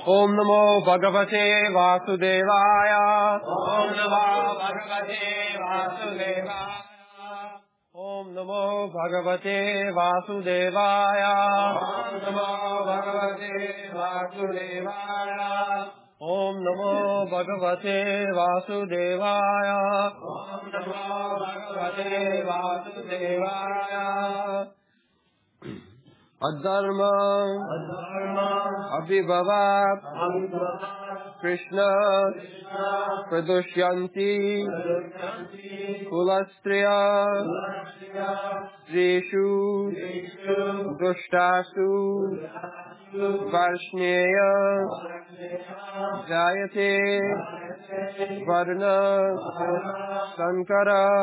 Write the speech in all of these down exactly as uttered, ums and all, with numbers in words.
Om Namo Bhagavate Vasudevaya. Om Namo Bhagavate Vasudevaya. Om Namo Bhagavate Vasudevaya. Om Namo Bhagavate Vasudevaya. Om Namo Bhagavate Vasudevaya. Om Namo Bhagavate Vasudevaya. Adharma Adharma Abhibhavat Abhibhavat Krishna Krishna Pradushyanti Pradushyanti Kulastriya Kulastriya Strishu Strishu Dushtasu Varshneya Jayate Varna Sankara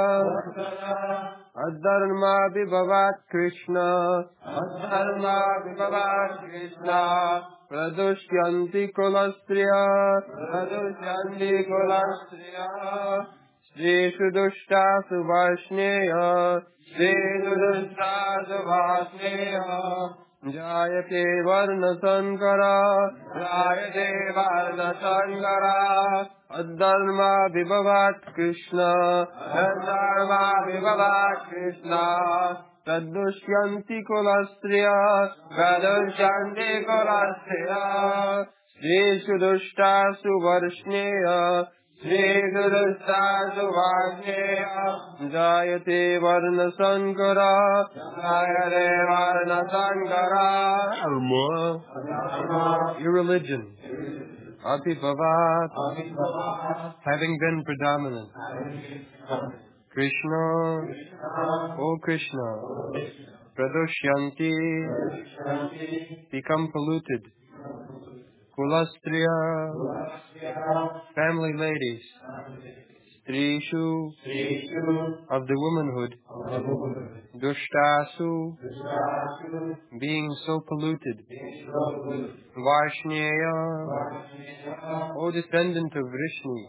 Adharma Vibhavat Krishna Adharma Vibhavat Krishna Pradushyanti Kulastriya Pradushyanti Kulastriya Strishu Dushtasu Varshneya Strishu Dushtasu Varshneya Jayate Varna Sankara Jayate Varna Sankara Adharma Vibhavat Krishna Adharma Vibhavat Krishna Pradushyanti Kulastriya Pradushyanti Kulastriya Strishu Dushtasu Varshneya Strishu Dushtasu Varshneya Jayate Varna Sankara Jayate Varna Sankara Dharma Irreligion Abhibhavat having been predominant. Krishna, O Krishna, Pradushyanti, become polluted. Kulastriya, family ladies. Strishu, of the womanhood. Dushtasu, being so polluted. Varshneya, O descendant of Vrishni.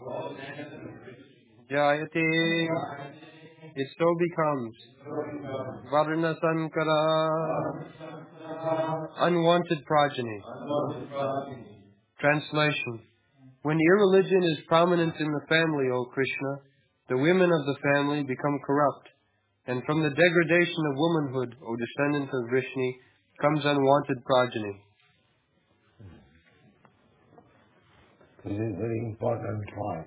Jayate, it so becomes. Varna Sankara, unwanted progeny. Translation. When irreligion is prominent in the family, O Krishna, the women of the family become corrupt, and from the degradation of womanhood, O descendant of Vrishni, comes unwanted progeny. This is a very important point.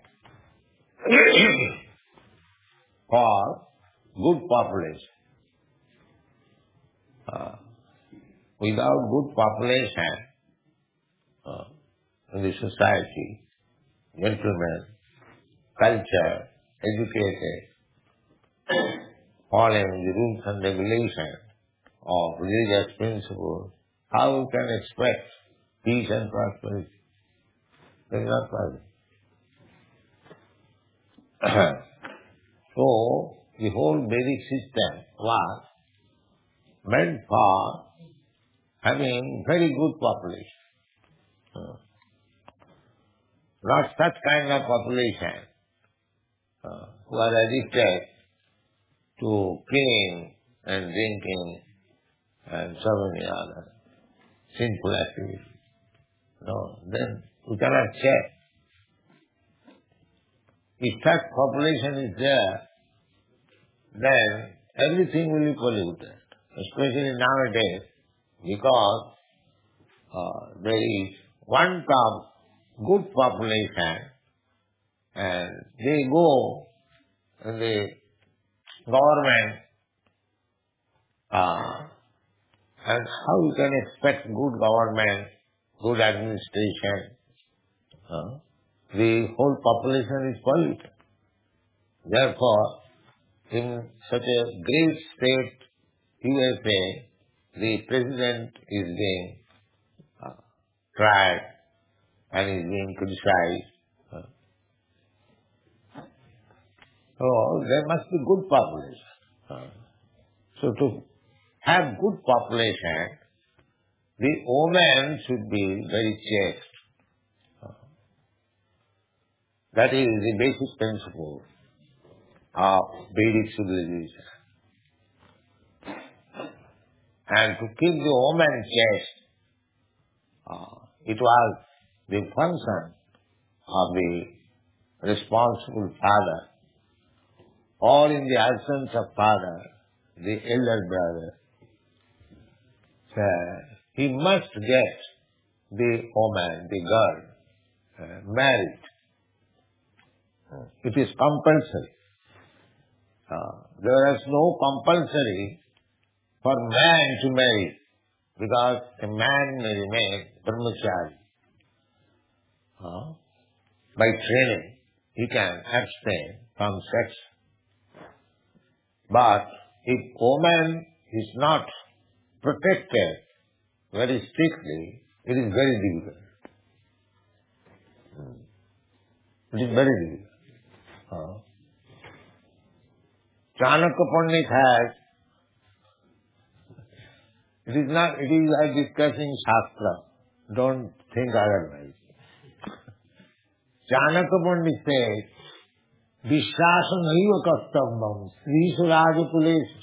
For good population. Uh, without good population uh, in the society, gentlemen, culture, educated, following the rules and regulations of religious principles, how you can expect peace and prosperity? That is not possible. So, the whole Vedic system was meant for having very good population. Uh, not such kind of population uh, who are addicted to killing and drinking and so many other sinful activities. No, then we cannot check. If such population is there, then everything will be polluted, especially nowadays, because uh, there is want of good population, and they go in the government, uh, and how you can expect good government, good administration? Uh, the whole population is polluted. Therefore, in such a great state, U S A, the president is being uh, tried and is being criticized. Uh, so, there must be good population. Uh, so, to have good population, the woman should be very chaste. That is the basic principle of Vedic civilization. And to keep the woman chaste, uh, it was the function of the responsible father, or in the absence of father, the elder brother, uh, he must get the woman, the girl, uh, married. It is compulsory. Uh, there is no compulsory for man to marry, because a man may remain brahmachari. Uh, by training, he can abstain from sex. But if woman is not protected very strictly, it is very difficult. It is very difficult. Uh, Chanakya Pandit has, it is not, it is like discussing Shastra. Don't think otherwise. Chanakya Pandit says, Vishwasa naiva kartabam Sri Suraja Kulesh.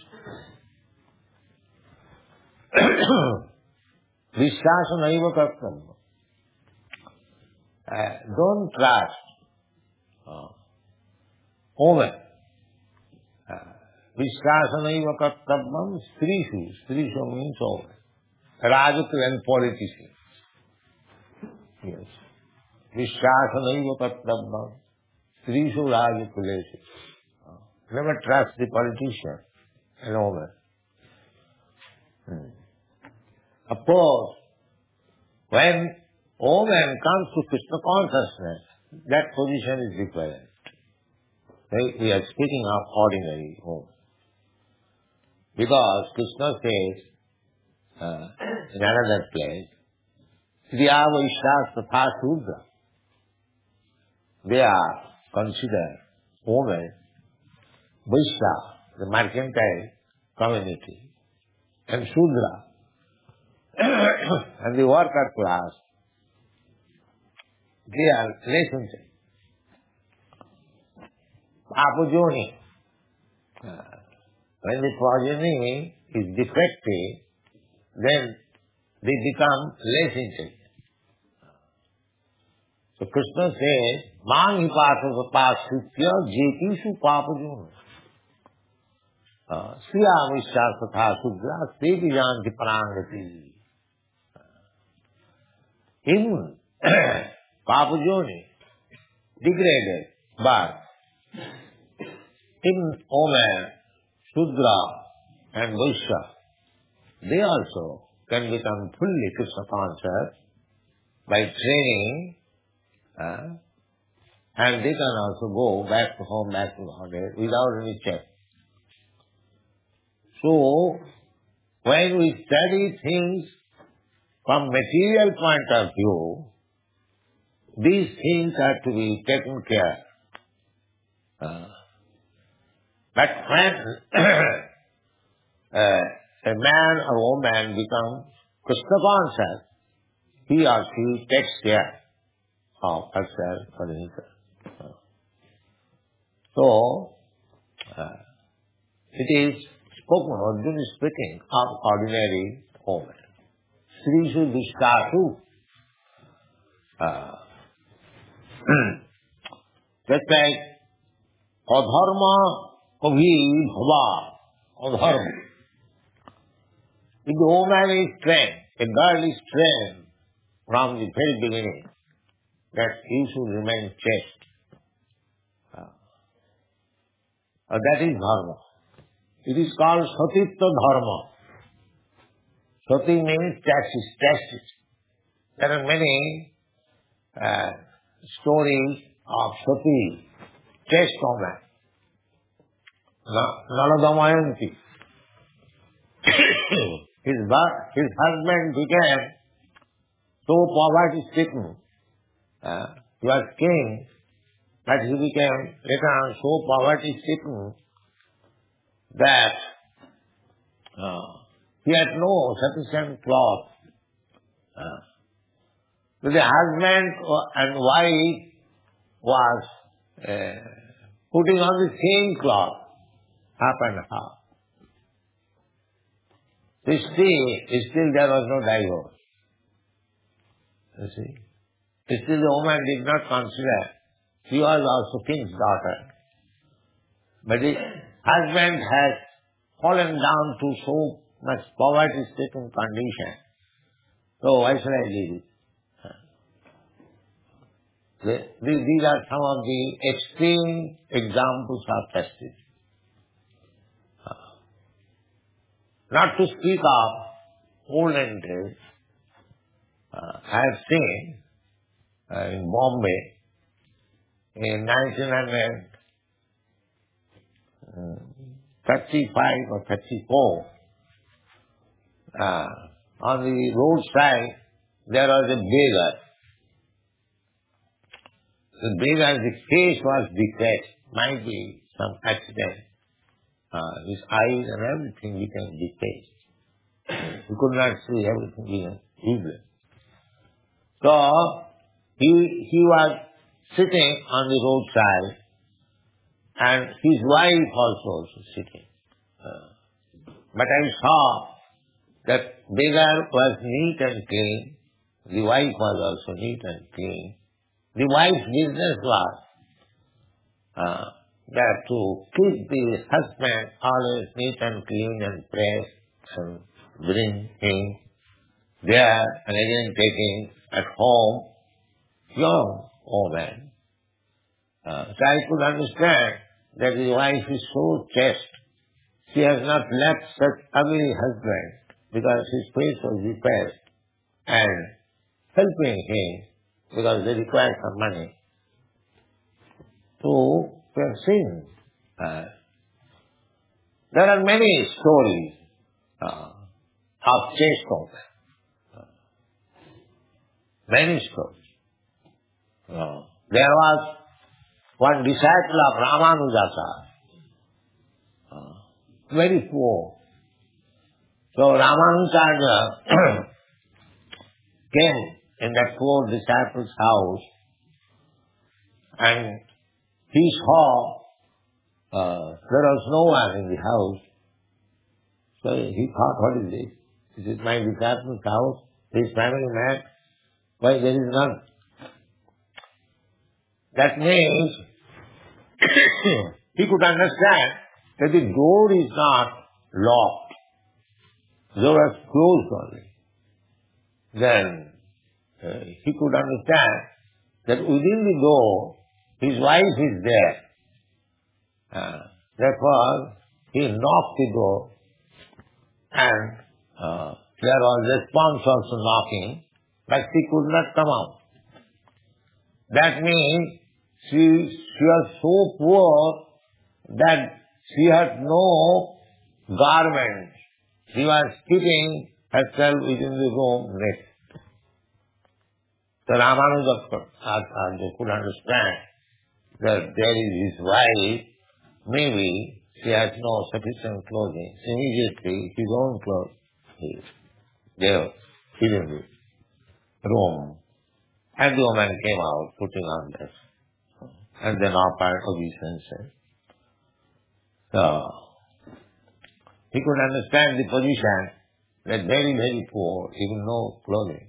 Vishwasa naiva kartabam. Uh, don't trust uh, woman. Uh, Vishwasa naiva kartabam Srishu. Srishu means woman. Rajaku and politicians. Yes. Vishwasa naiva kartabam Srishu Rajakuleshi. Never trust the politician and woman. Hmm. Of course, when woman comes to Krishna consciousness, that position is different. We are speaking of ordinary woman. Because Krishna says uh, in another place, Sriya Vaishya Tatha Shudra. They are considered women, Vaishya, the mercantile community, and Shudra, and the worker class, they are relationship. Apojoni. Uh, when the progeny is defective, then they become less intelligent. So Krishna says, Mang hipatha pasutya jetishu papajuna. Sriya Vaishya Tatha Shudra Sevi Janti Parangati. In papajoni, degraded birth, in woman, Shudra and Vaishya, they also can become fully Krishna conscious by training. Uh, and they can also go back to home, back to Godhead without any check. So, when we study things from material point of view, these things are to be taken care. Uh, but when uh, a man or woman becomes Krishna conscious, he or she takes care of herself or himself. So, uh, it is spoken, Arjuna is speaking of ordinary woman. Srishu Vishkasu. Uh, just like Adharma Abhi Bhava. Adharma. If the woman is trained, a girl is trained from the very beginning, that he should remain chaste. Uh, that is dharma. It is called Satitya Dharma. Sati means chastity, chastity. There are many uh, stories of Sati, chaste woman. Naladamayanti. his, his husband became so poverty-stricken. Uh, he was king, but he became later on so poverty-stricken that uh, he had no sufficient cloth. Uh, so the husband and wife was uh, putting on the same cloth, half and half. So still, still there was no divorce. You see? Still the woman did not consider. She was also king's daughter. But the husband has fallen down to so much poverty-stricken condition. So why should I leave it? The- the- These are some of the extreme examples of justice. Not to speak of olden days, uh, I have seen uh, in Bombay in nineteen thirty-five or thirty-four, uh, on the roadside there was a beggar. The beggar's face was detached. Might be some accident. Uh, his eyes and everything became detached. He could not see everything even easily. So he he was sitting on the roadside, and his wife also also sitting. Uh, but I saw that beggar was neat and clean. The wife was also neat and clean. The wife's business was uh, that to keep the husband always neat and clean and pressed and bring him there and again taking at home young woman. Uh, so I could understand that the wife is so chaste. She has not left such ugly husband because his face was repaired and helping him because they require some money to have seen. Uh, there are many stories uh, of chaste women. Uh, many stories. Uh, there was one disciple of Ramanujacharya, uh, very poor. So Ramanujacharya came in that poor disciple's house and he saw uh, there was no one in the house. So he thought, what is this? This is my disciple's house. This family man. Why there is none? That means he could understand that the door is not locked. The door was closed only. Then uh, he could understand that within the door his wife is there. Uh, therefore, he knocked the door and uh, there was response also knocking, but she could not come out. That means she, she was so poor that she had no garments. She was keeping herself within the room naked. So Ramanuja could understand that there is his wife, maybe she has no sufficient clothing. Immediately his own clothes he gave hidden in the room. And the woman came out putting on this. And then offered obeisance. So he could understand the position that very, very poor, even no clothing.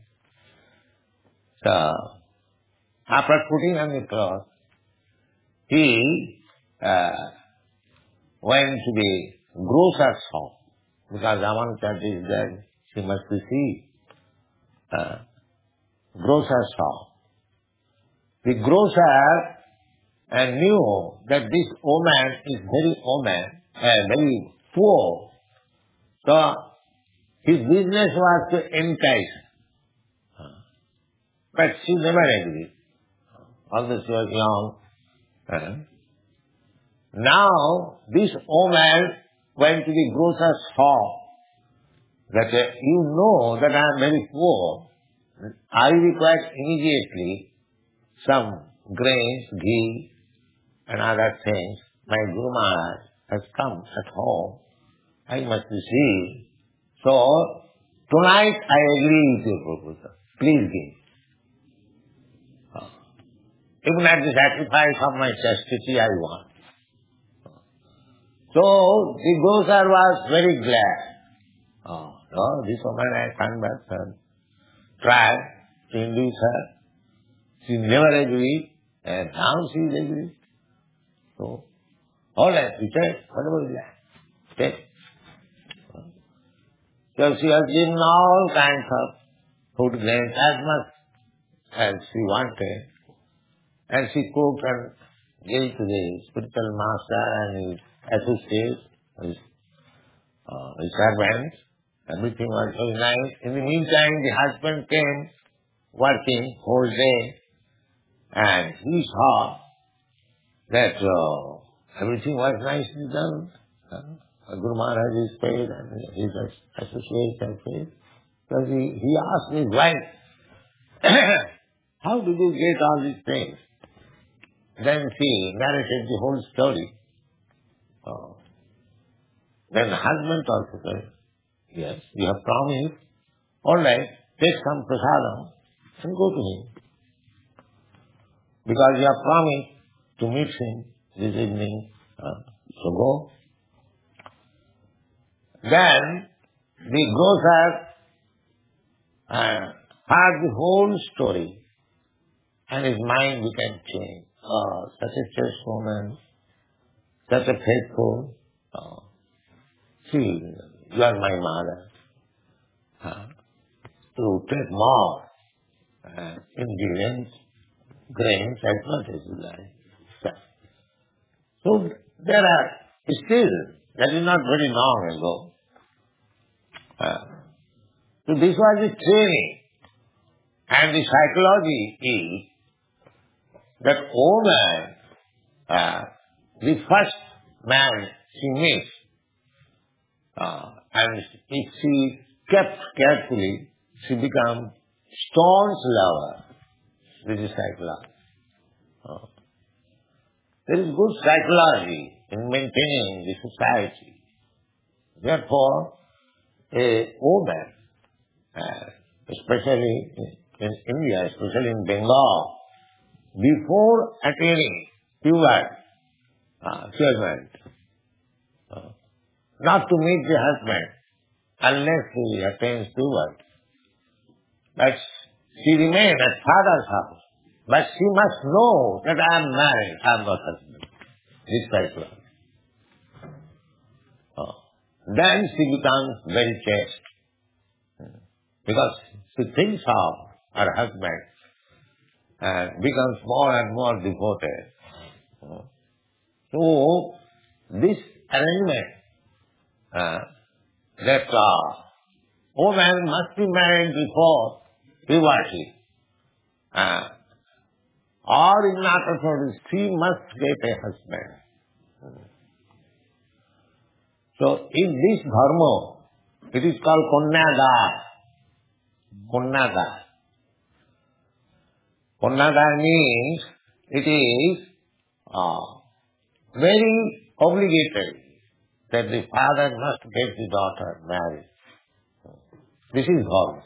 So after putting on the cloth, he uh, went to the grocer's shop because Ramanujacharya is there. She must receive uh, grocer's shop. The grocer uh, knew that this woman is very woman, uh, very poor. So his business was to entice her. But she never agreed. Although she was young. Uh, now this woman went to the grocer's shop that uh, you know that I am very poor. I require immediately some grains, ghee, and other things. My Guru Maharaj has come at home. I must receive. So, tonight I agree with your proposal. Please give. Uh, even at the sacrifice of my chastity I want. So, the grocer was very glad. Oh, no, this woman I can't but tried to induce her. She never agreed, and now she is agreed. So, all right, we said, whatever is that. Take. So she has given all kinds of food grains as much as she wanted. And she cooked and gave to the spiritual master and his associates, his, uh, his servants. Everything was very nice. In the meantime, the husband came working whole day, and he saw that uh, everything was nicely done. Uh, Guru Maharaj is paid and his associates are paid. So he, he asked his wife, how did you get all these things? Then she narrated the whole story. Uh, then the husband also said, yes, you have promised. All right, take some prasadam and go to him. Because you have promised to meet him this evening. Uh, so go. Then the grocer uh, heard the whole story and his mind became changed. Oh, such a chaste woman, such a faithful. Oh, see, you are my mother. Huh? To take more uh, ingredients, grains, as much as you like. So there are still, that is not very long ago. Uh, so this was the training. And the psychology is that woman, uh, the first man she meets, uh, and if she kept carefully, she becomes staunch lover. This is psychology. Uh, there is good psychology in maintaining the society. Therefore, a woman, uh, especially in India, especially in Bengal, before attaining puberty, uh, children, uh, not to meet the husband unless he attains puberty. But she remains at father's house. But she must know that I am married, I am not husband. This type of. Uh, then she becomes very chaste. Because she thinks of her husband and becomes more and more devoted. Uh, so, this arrangement uh, that uh, woman must be married before puberty. Uh, or in other words, she must get a husband. So in this dharma, it is called Konyaga. Konyaga. Konyaga means it is uh, very obligatory that the father must get the daughter married. This is dharma.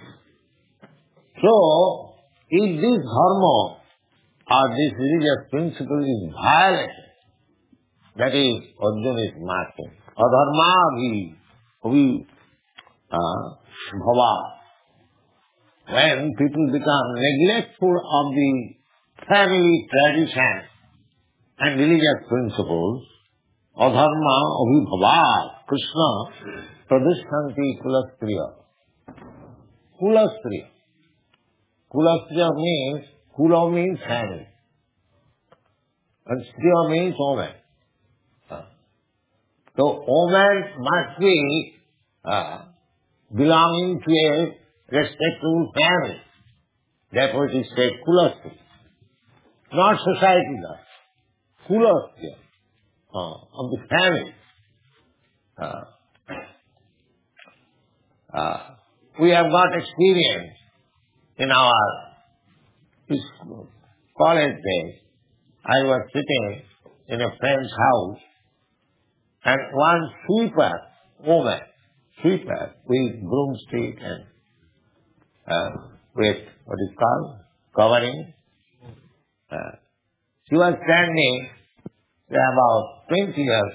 So, if this dharma or this religious principle is violated, that is, Arjuna is marking. Adharma bhi, bhi, bhava. When people become neglectful of the family tradition and religious principles, adharma abhibhava, Krishna, pradishyanti kulastriya. Kulastriya. Kulastriya means, kula means family. And striya means woman. So woman must be uh, belonging to a respectable family. Therefore it is said kulastriya. Not society does. Kulastriya. Uh, of the family. Uh, uh, we have got experience in our college days. I was sitting in a friend's house and one sweeper woman, sweeper with broomstick and uh, with what is called covering. Uh, she was standing there about twenty years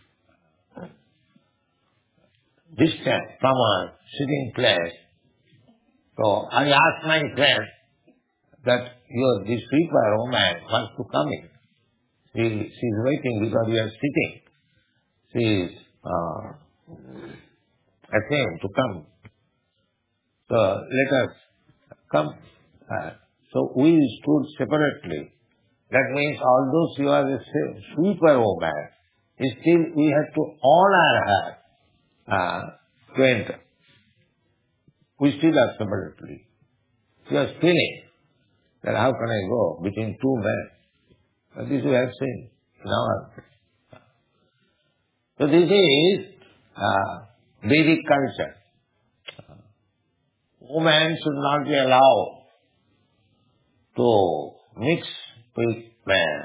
distant from her sitting place. So I asked my friend that your, this sweeper woman wants to come in. She, she is waiting because we are sitting. She is uh, ashamed to come. So let us come. Uh, so we stood separately. That means although she was a sweeper woman, still we had to honor her uh, to enter. We stood up separately. She was feeling that how can I go between two men? But this we have seen in our. So this is uh, Vedic culture. Women should not be allowed to mix with men.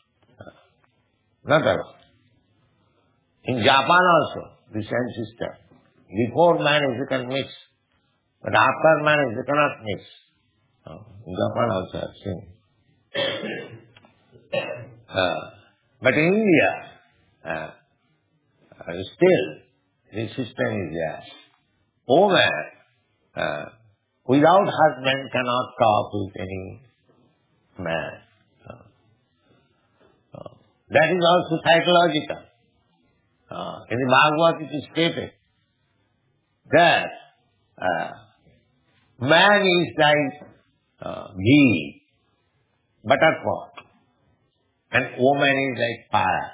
Not allowed. In Japan also, the same system. Before marriage you can mix, but after marriage you cannot mix. In Japan also I have seen. Uh, but in India, uh, uh, still the system is there. Woman uh, without husband cannot talk with any man. Uh, uh, that is also psychological. Uh, in the Bhagavad it is stated that uh, man is like uh, ghee, butterpot, and woman is like fire.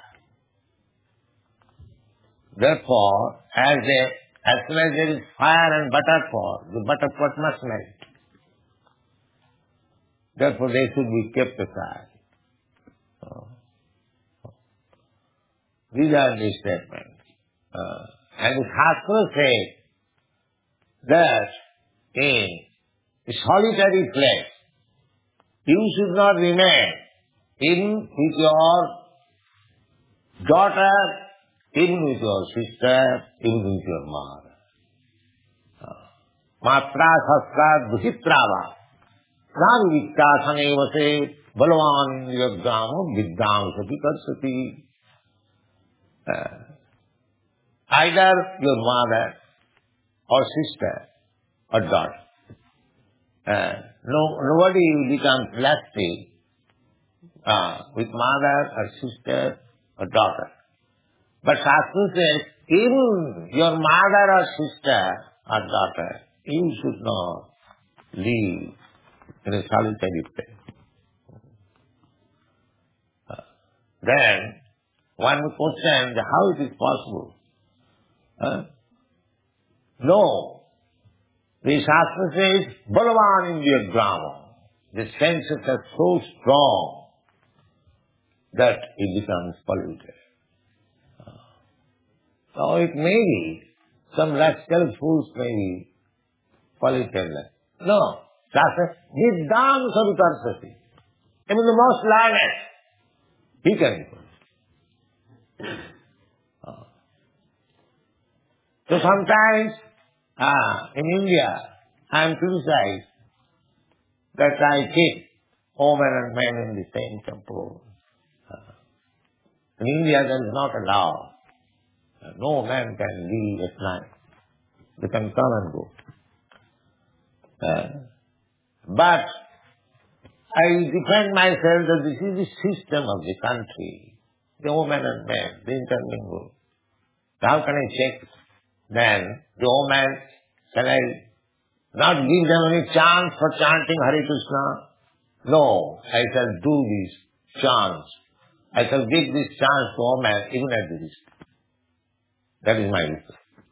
Therefore, as a, as soon as there is fire and butterpot, the butterpot must melt. Therefore, they should be kept aside. Uh, these are the statements. Uh, and the Shastra says that in a solitary place, you should not remain even with your daughter, even with your sister, even with your mother. Matra sastra duhitrava navivikta sanevase balavan yaggamo viddam sati karsati. Either your mother or sister or daughter. Uh, no, nobody becomes lusty uh, with mother or sister or daughter. But Shastra says, even your mother or sister or daughter, you should not live in a solitary place. Uh, then, one would question how it is possible. Huh? No. The Shastra says, Balavan Indriya Grama. The senses are so strong that it becomes polluted. So it may be, some rascal fools may be polluted. No. Shastra, Viddam Sarutarsati. Even the most learned, he can be polluted. So sometimes, ah, in India, I am criticized that I keep women and men in the same temple. Uh, in India, that is not allowed. Uh, no man can leave at night. They can come and go. Uh, but I defend myself that this is the system of the country. The woman and man, they intermingle. How can I check? Then the woman, shall I not give them any chance for chanting Hare Krishna? No, I shall do this chance. I shall give this chance to woman even at the risk. That is my wisdom.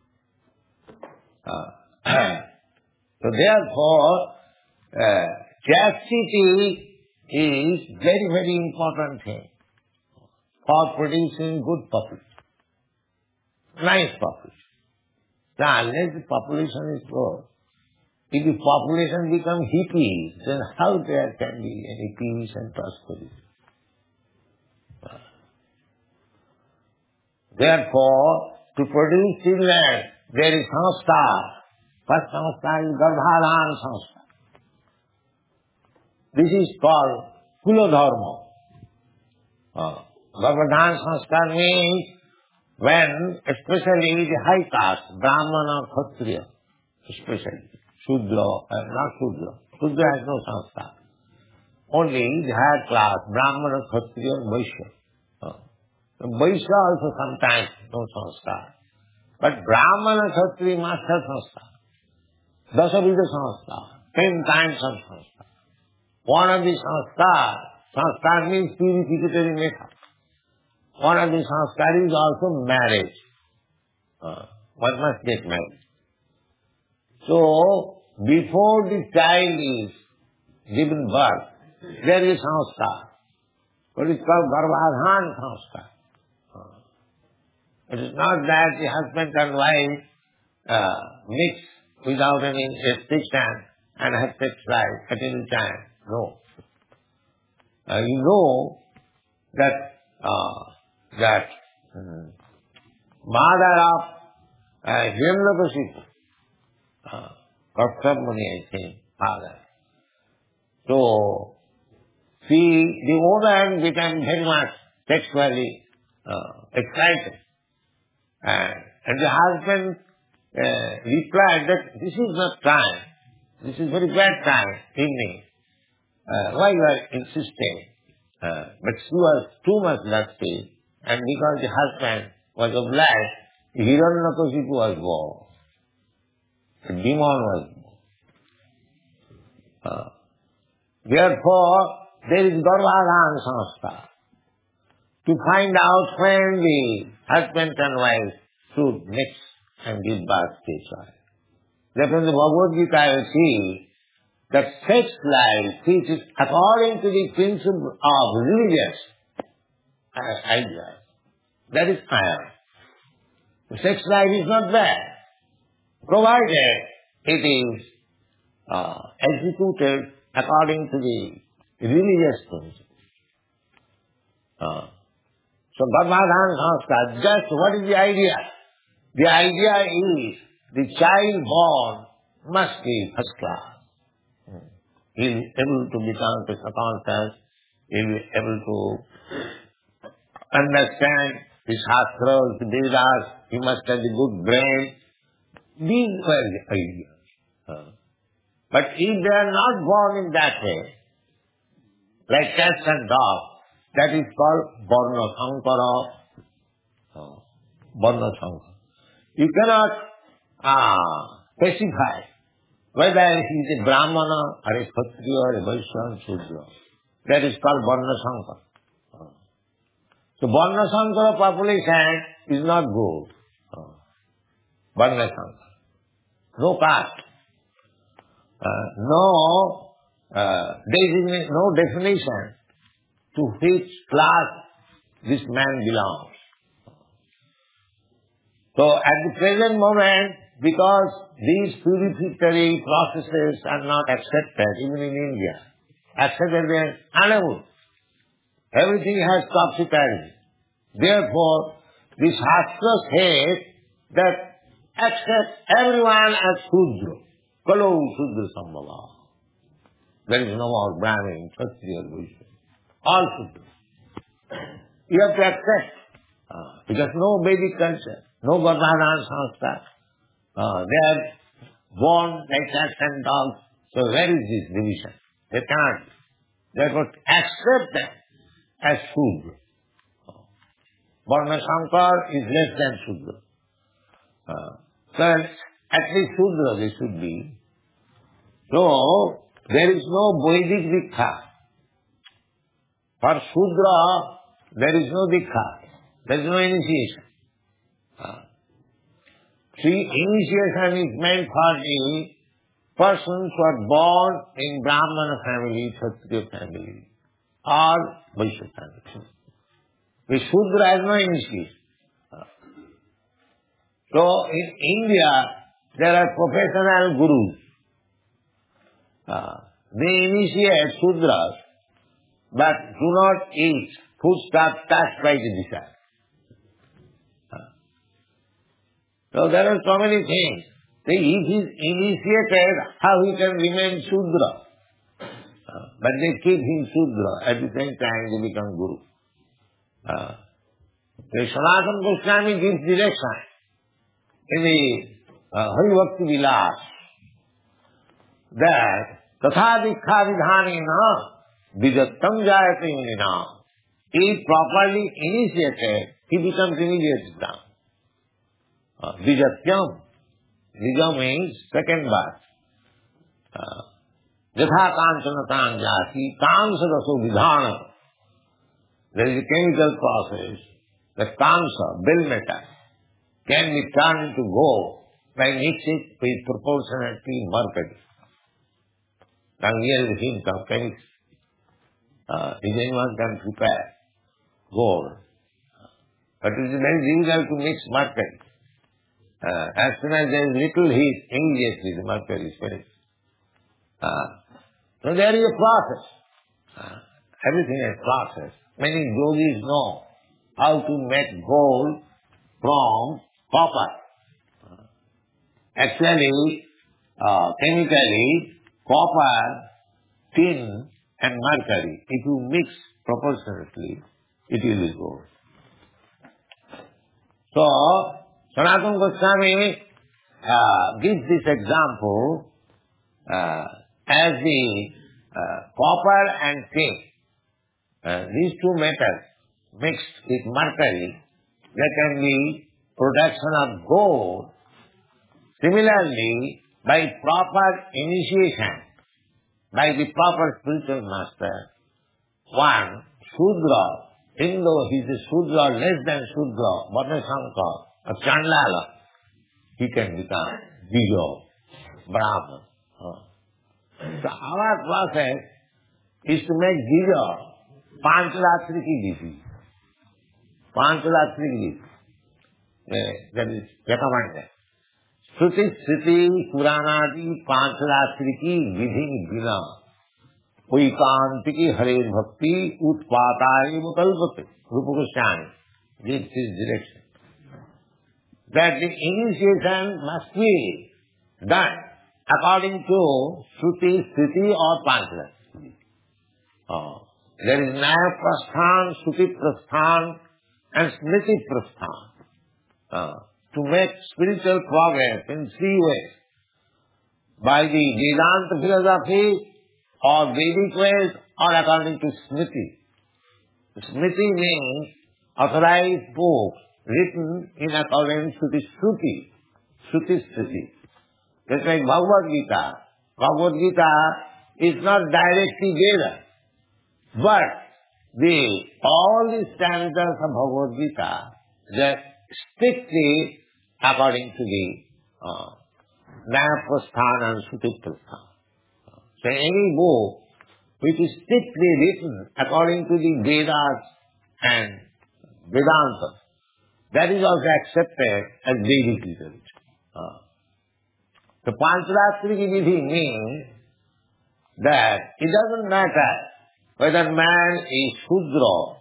Uh, so therefore, uh, chastity is very, very important thing for producing good population. Nice population. Now, unless the population is good, if the population becomes hippies, then how there can be any peace and prosperity? Therefore, to produce children, there is samskar. First samskar is garbhadhan samskar. This is called kuladharma. Uh, garbhadhan samskar means when, especially the high caste, Brahmana, Kshatriya, especially, Shudra, uh, not Shudra, Shudra has no samskar. only the higher class, Brahmana, Kshatriya and Vaishya. Uh, the Vaishya also sometimes no sanskar. But Brahmana, Kshatriya must have sanskar. Dasavidha sanskar, ten times of sanskar. One of the sanskar, sanskar means purificatory method. One of the sanskar is also marriage. Uh, one must get married. So, before the child is given birth, there is sanskar. What is called Garbhadhan sanskar. Uh, it is not that the husband and wife uh, mix without any restriction and have sex life at any time. No. Uh, you know that uh, that um, mother of uh, Hiranyakashipu, uh, Kashyap Muni, I think, father. So, see, the woman became very much sexually uh, excited. And, and the husband uh, replied that this is not time. This is very bad time, evening. Uh, why you are insisting? Uh, but she was too much lusty, and because the husband was obliged, Hiranyakashipu was born. The demon was born. Uh, therefore, there is Garbhadhan sanskar to find out when the husband and wife should mix and give birth to a child. Therefore, in the Bhagavad Gita, you see that sex life, which is according to the principle of religious ideas, that is iron. The sex life is not bad, provided it is uh, executed according to the religious principle. Uh, so, Garbhadhan sanskar, just what is the idea? The idea is the child born must be first class. He is able to become Krishna conscious, he will be able to understand the Shastras, the Vedas, he must have the good brain. These were the ideas. Uh, but if they are not born in that way, like cats and dogs, that is called Varna Sankara. Uh, Varna Sankara. You cannot uh, specify whether he is a Brahmana or a Kshatriya or a Vaishya or Shudra. That is called Varna Sankara. Uh, so Varna Sankara population is not good. Uh, Varna Sankara. No caste. Uh, no uh, designate, no definition to which class this man belongs. So at the present moment, because these purificatory processes are not accepted, even in India, accepted they are unable. Everything has topsy-turvy. Therefore, the Shastras say that accept everyone as Shudra. Kalo Shudra Sambhava. There is no more Brahmin, Kshatriya, Vaishya. All Shudra. You have to accept. Uh, because no Vedic culture, no Garbhadhan sanskar. Uh, they are born like cats and dogs. So where is this division? They can't. Therefore, accept them as Shudra. Varna Sankar is less than Shudra. Uh, so at least Shudra they should be. So, there is no Vedic Dikha. For Shudra, there is no Dikha. There is no initiation. Uh, see, initiation is meant for the persons who are born in Brahmana family, Kshatriya family, or Vaishya family. The Shudra has no initiation. Uh, so, in India, there are professional gurus. Uh, they initiate Shudras, but do not eat foodstuff touched by the disciple. So there are so many things. If he is initiated, how he can remain Shudra? Uh, but they keep him Shudra. At the same time, they become Guru. Uh, the Sanatana Goswami gives direction in the uh, Hari Bhakti Vilas that Tatha Dikha Vidhanena Vijattam jayate yunina. If properly initiated, he becomes immediate Brahman. Uh, Vijatyam. Vija means second birth. Yatha kanchanatam jati, kamsa raso vidhana. There is a chemical process that kamsa, bell metal, can be turned into gold by mixing with proportionately mercury. Now here is the hint of chemics. Uh, if anyone can prepare gold, but it is very difficult to mix mercury. Uh, as soon as there is little heat, immediately the mercury is finished. Uh, so there is a process. Uh, everything is process. Many yogis know how to make gold from copper. Uh, actually, uh, chemically, copper, tin and mercury, if you mix proportionately, it will be gold. So, Sanatana Goswami uh, gives this example uh, as the uh, copper and tin. Uh, these two metals mixed with mercury, there can be production of gold. Similarly, by proper initiation, by the proper spiritual master, one, Shudra, even though he is a Shudra, less than Shudra, Varnasankar, a Chandala, he can become Dijo, Brahman. So our process is to make Dijo Panchalatri ki Diti. Panchalatri ki Diti. That is recommended. Shruti, Sriti, Puranadi, Panchalatri ki Vidhi Bina. Uikanti ki Hare Bhakti, Utpataye Mukalpate. Rupa Goswami gives his direction. That the initiation must be done according to Shruti, Sriti or Panchalatri. Oh. There is Naya Prasthan, Shruti Prasthan and Smriti Prasthan. Uh, to make spiritual progress in three ways. By the Vedanta philosophy or Vedic ways or according to Smriti. Smriti means authorized books written in accordance to the Shruti. Shruti Smriti. Just like Bhagavad Gita. Bhagavad Gita is not directly Veda. But the all the stanzas of Bhagavad Gita, they are strictly according to the uh, Naya-prasthana and Shruti-prasthana. So any book which is strictly written according to the Vedas and Vedanta, that is also accepted as Vedic literature. Uh, the Pancharatri Vidhi means that it doesn't matter whether man is Shudra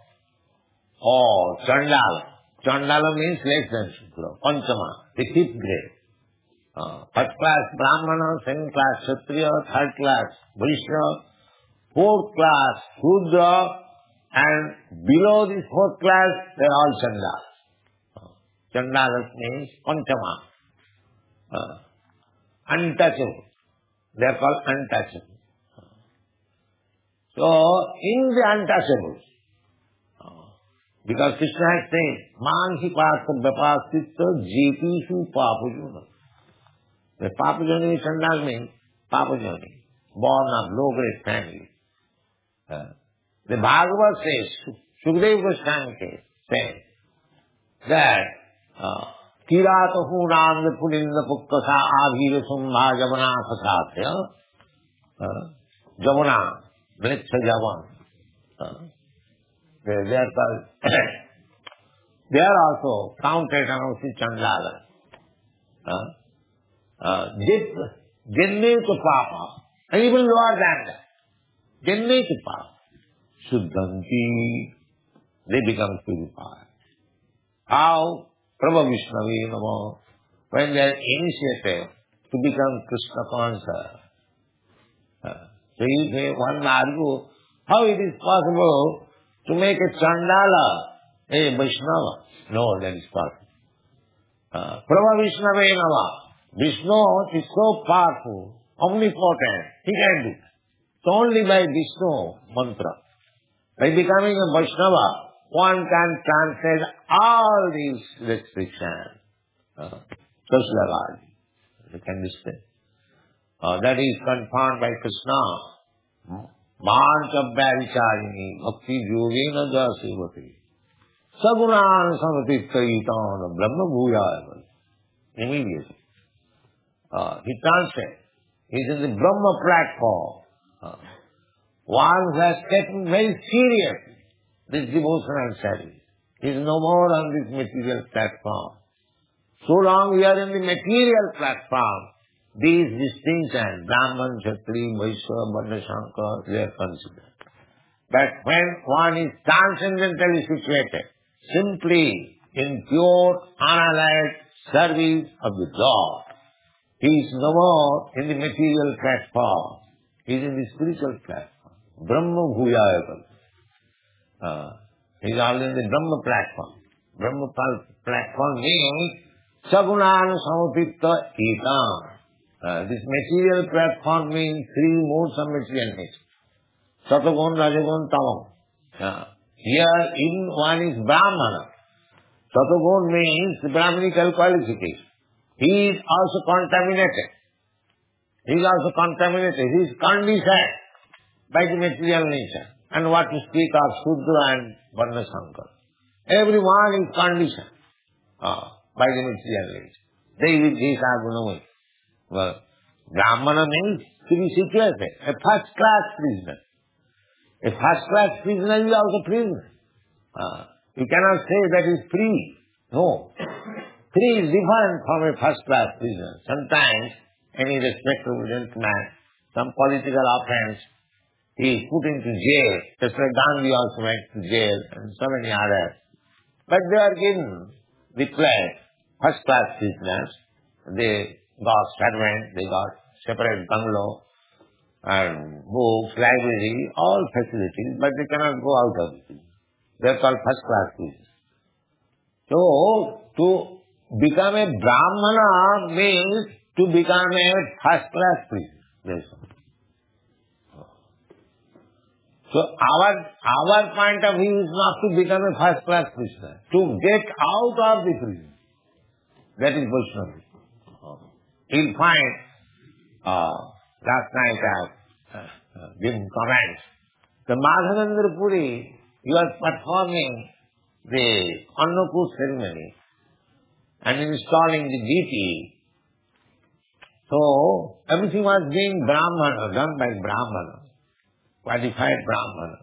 or Chandala. Chandala means less than Shudra, Panchama, the fifth grade. Uh, first class Brahmana, second class Kshatriya, third class Vaishya, fourth class Shudra, and below this fourth class, they are all Chandalas. Uh, Chandalas means Panchama, uh, untouchable. They are called untouchable. So, in the untouchables, because Krishna has said, Manhi Partha Vyapasita Jepishu Papajuna. The Papajuna is Chandal means Papajuna, born of low-grade family. Uh, the Bhagavad says, Sukadeva Goswami says, that Kirata Hunanda Pulinda Pukkasa Abhira Sumha Javana Fasatya Javana, Mritha Javan. They, they are called, they are also counted amongst the Chandala. Uh, uh, Jenneta Papa, and even lower than that. Jenneta Papa, Shuddhanti, they become purified. How? Prabha Vishnavi Namo, when they are initiated to become Krishna conscious. Uh, so you say, one argue, how it is possible to make a Chandala a Vaishnava? No, that is possible. Uh, Prabha Vishnave Nama. Vishnu is so powerful, omnipotent, he can do it. only by Vishnu mantra. By becoming a Vaishnava, one can transcend all these restrictions. Uh, sociology, you can understand. Uh, that is confirmed by Krishna. Mancha Vicharini, Bhakti Yogena Jasivati. Sagunan Samatitaitan, Brahma Bhuyaya. Immediately. Uh, he transcends. He is in the Brahma platform. Uh, one who has taken very seriously this devotional service. He is no more on this material platform. So long we are in the material platform, these distinctions, Brahman, Kshatriya, Vaishya, Varna, Shankar, they are considered. But when one is transcendentally situated, simply in pure, unallied service of the Lord, he is no more in the material platform. He is in the spiritual platform. Brahma Bhuyaya. Uh, he is already in the Brahma platform. Brahma platform means Sagunan Samapipta Etam. Uh, this material platform means three modes of material nature. Satagun, Rajagun, Tamam. Uh, here, in one is Brahmana. Satagun means the Brahminical qualification. He is also contaminated. He is also contaminated. He is conditioned by the material nature. And what to speak of Sudra and Varna Shankar. Everyone is conditioned uh, by the material nature. They will be Gunamai. Well, Brahmana means to be situated, a first class prisoner. A first class prisoner is also prisoner. Uh, you cannot say that is free. No. Free is different from a first class prisoner. Sometimes any respectable gentleman, some political offense, he is put into jail. Just like Gandhi also went to jail and so many others. But they are given the place, first class prisoners. They got servants, they got separate bungalow and books, library, all facilities, but they cannot go out of it. They are called first class prisoners. So, to become a Brahmana means to become a first class prisoner. So our our point of view is not to become a first class prisoner, to get out of the prison. That is Vaishnava. You'll find, uh, last night I have uh, given comments, the Madhavendra Puri, he was performing the Annaku ceremony and installing the deity. So, everything was being Brahmana, done by Brahmana, qualified Brahmana.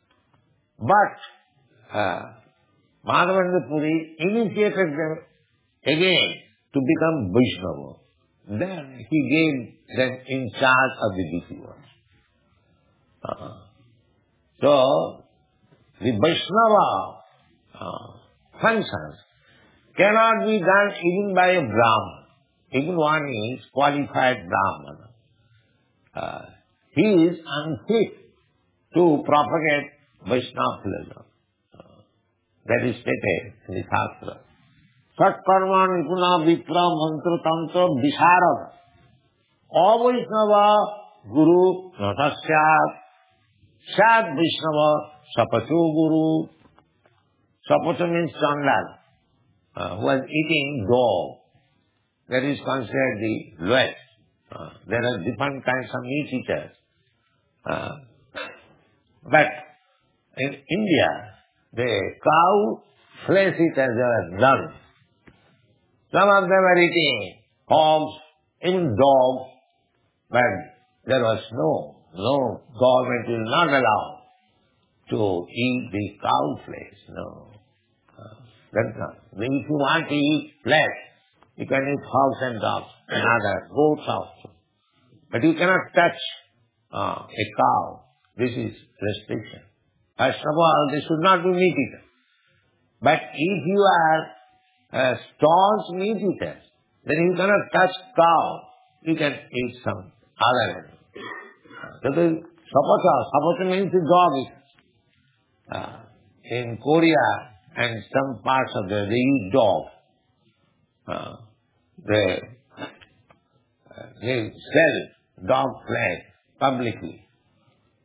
But, uh, Madhavendra Puri initiated them again to become Vaishnava. Then he gave them in charge of the deceivers. Uh, so, the Vaishnava uh, functions cannot be done even by a Brahman. Even one is qualified Brahmana. Uh, he is unfit to propagate Vaishnavism. Uh, that is stated in the Shastra. Satkarma Nipuna Vipra Mantra Tantra Visharad Avaishnava Guru Natasyat Shat Vaishnava Sapacho Guru. Sapacho means Chandal, uh, who is eating dog. That is considered the lowest. Uh, there are different kinds of meat eaters. Uh, but in India, the cow flesh eaters are none. Some of them are eating hogs, even dogs, but there was no, no, government will not allow to eat the cow flesh, no. Uh, that's not. If you want to eat flesh, you can eat hogs and dogs and other goats also. But you cannot touch uh, a cow. This is restriction. First of all, this should not be meat eater. But if you are Uh, staunch meat eaters, then you cannot touch cow. You can eat some other animal. That is sapacha. Sapacha means the dog eaters. Uh, in Korea and some parts of the, they eat dog. Uh, they, uh, they sell dog flesh publicly.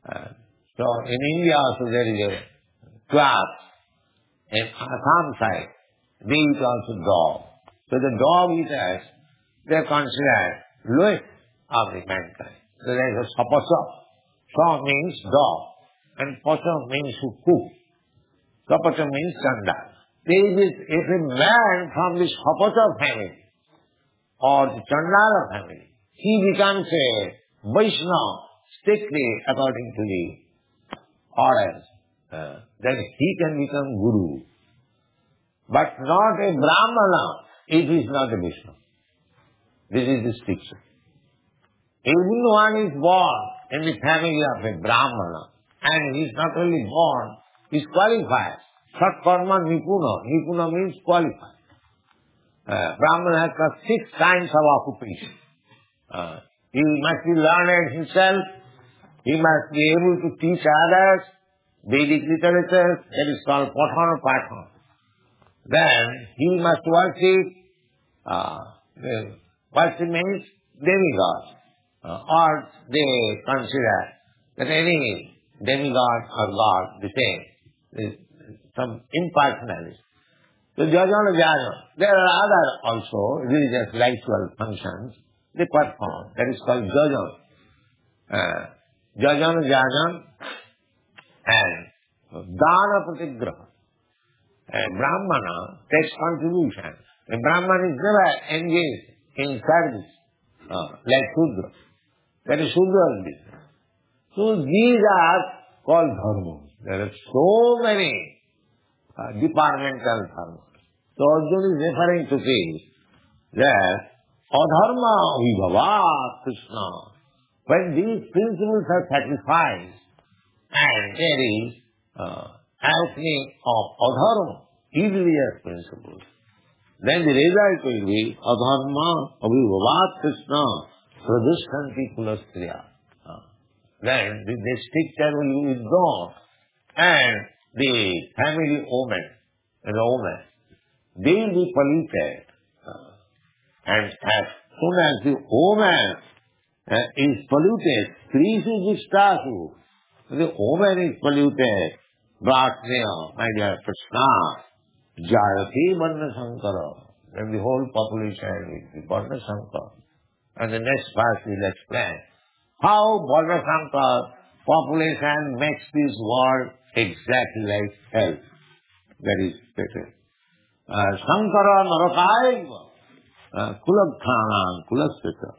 Uh, so in India also there is a class, in Assam side, they eat also dog. So the dog eaters, they are considered lowest of the mankind. So there is a sapasa. Sa means dog, and pasa means who cook. Sapasa means chanda. There is, if a man from this sapasa family, or the Chandala family, he becomes a Vaishnava strictly according to the orders, uh, then he can become Guru. But not a Brahmana if he is not a Vaishnava. This is the stricture. Everyone is born in the family of a Brahmana, and he is not only born, he is qualified. Sat karma nipuna. Nipuna means qualified. Uh, Brahmana has got six kinds of occupation. Uh, he must be learned himself. He must be able to teach others Vedic literature, that is called Pathan or Pathan. Then he must worship, uh, the, worship means demigods. Uh, or they consider that any demigod or god the same. There is some impersonality. So Jajana Jajana, there are other also religious ritual functions they perform. That is called Jajana. Uh, Jajana Jajana and Dana Pratigraha. A Brahmana takes contribution. A Brahman is never engaged in service uh, like Shudra. That is Shudra's business. So these are called dharmas. There are so many uh, departmental dharmas. So Arjuna is referring to this, that adharma vibhava Krishna. When these principles are satisfied and there is uh, happening of adharma, evilious principles, then the result will be adharma vibhava Krishna pradushanti kulastriya. Uh, then the, the stricture will be withdrawn and the family woman, the woman, they will be polluted. Uh, and as soon as the woman uh, is polluted, Krisu Vishtasu, the woman is polluted, Bratneya, my dear Krishna, Jayati Varna Sankara, then the whole population will be Varna Sankara. And the next verse will explain how Varna Sankara population makes this world exactly like hell. That is better. Sankara narakaiva kulabdhanam kulasthita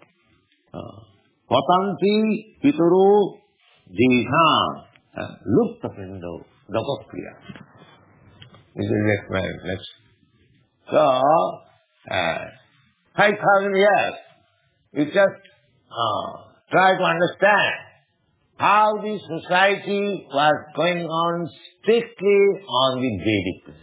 patanti pituru jiham luptapindo dapapriya. This is explained. Let's So, uh, five thousand years, you just uh, try to understand how the society was going on strictly on the Vedic principle.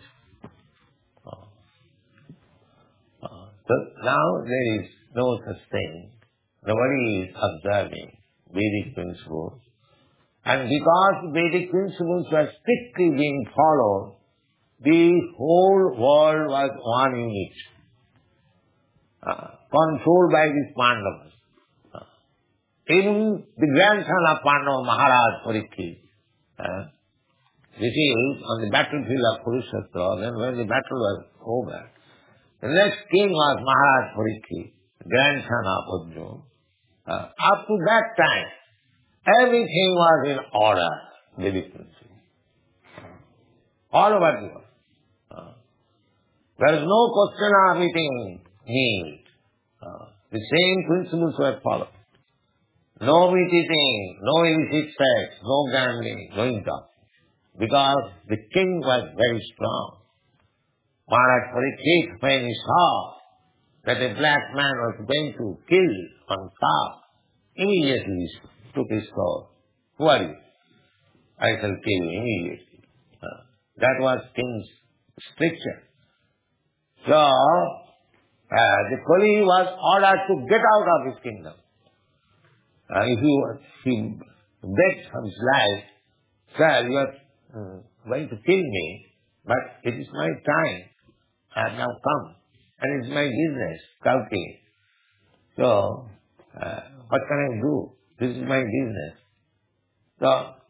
So now there is no such thing. Nobody is observing Vedic principles. And because Vedic principles were strictly being followed, the whole world was one unit, uh, controlled by these Pandavas. Uh, even the grandson of Pandava, Maharaj Parikshit, uh, this is on the battlefield of Kurukshetra, then when the battle was over, the next king was Maharaj Parikshit, grandson of Arjuna. Uh, up to that time, everything was in order, Vedic principles. All over the world. Uh, there is no question of eating meat. Uh, the same principles were followed. No meat eating, no illicit sex, no gambling, no intoxication. Because the king was very strong. Maharaj Parikshit, when he saw that a black man was going to kill one cow, immediately he took his sword. Who are you? I shall kill you immediately. Uh, that was king's stricture. So, uh, the Kali was ordered to get out of his kingdom. Uh, if he, he begged for his life, sir, you are uh, going to kill me, but it is my time. I have now come, and it is my business, cultivate. So, uh, what can I do? This is my business. So,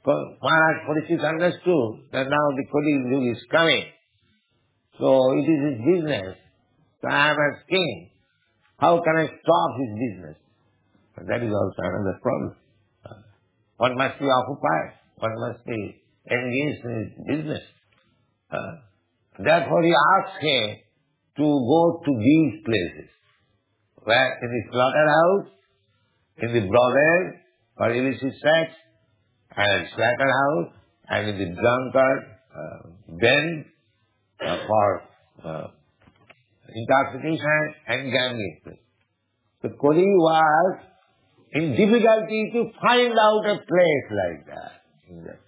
Maharaj Parikshit understood that now the Kali Yuga is coming. So it is his business. So I am as king. How can I stop his business? But that is also another problem. One must be occupied. One must be engaged in his business. Uh, therefore he asked him to go to these places. Where? In the slaughterhouse, in the brothel for illicit sex, and slaughterhouse, and in the drunkard uh, den uh, for uh, intoxication and gambling. So Kali was in difficulty to find out a place like that.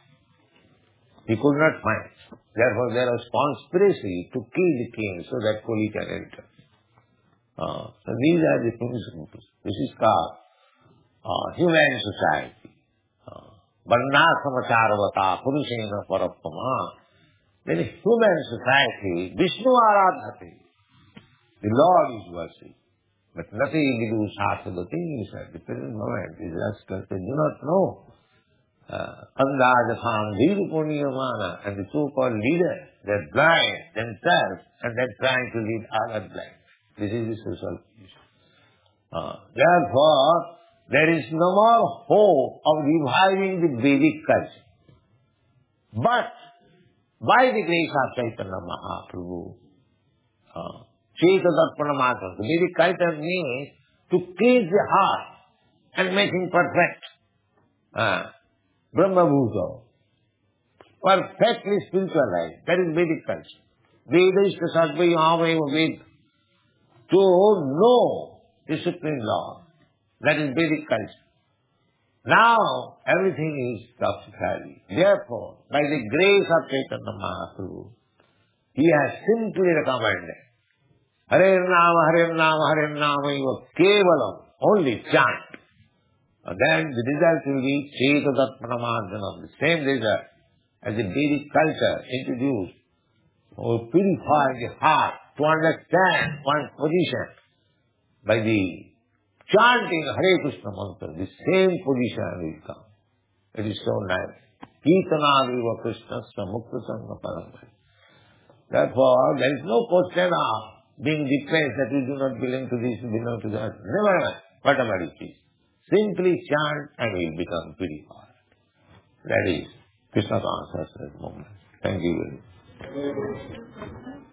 He could not find. Therefore there was conspiracy to kill the king so that Kali can enter. Uh, so these are the things. This is called uh, human society. Varna samacharvata purushena parappama. Then human society, Vishnu aradhati. The Lord is worshipped. But nothing vidu shasvati is at the present moment. Is just that they do not know. Andajafam Dhirupurniyamana and the so-called leaders, they are blind themselves and they are trying to lead others blind. This is the social condition. Uh, therefore, there is no more hope of reviving the Vedic culture. But, by the grace of Chaitanya Mahaprabhu, uh, Chaitanya, the Vedic culture means to cleanse the heart and make him perfect. Uh, Brahma Bhuta. Perfectly spiritualized. That is Vedic culture. Veda is to sattva yameva Veda. To know the Supreme Lord. That is Vedic culture. Now, everything is topsy-turvy. Therefore, by the grace of Chaitanya Mahaprabhu, he has simply recommended Hare Nama, Hare Nama, Hare Nama, eva kevalam, only chant. And then the result will be Chaitanya, the same result as the Vedic culture introduced, or purify the heart to understand one's position by the chanting Hare Krishna mantra, the same position will come. It is so nice. Kirtanadiva Krishna Samukta Sangha Paramaya. Therefore, there is no question of being depressed that you do not belong to this, you belong to that. Never mind. Whatever it is. Simply chant and we will become purified. That is Krishna's answer at this moment. Thank you very much.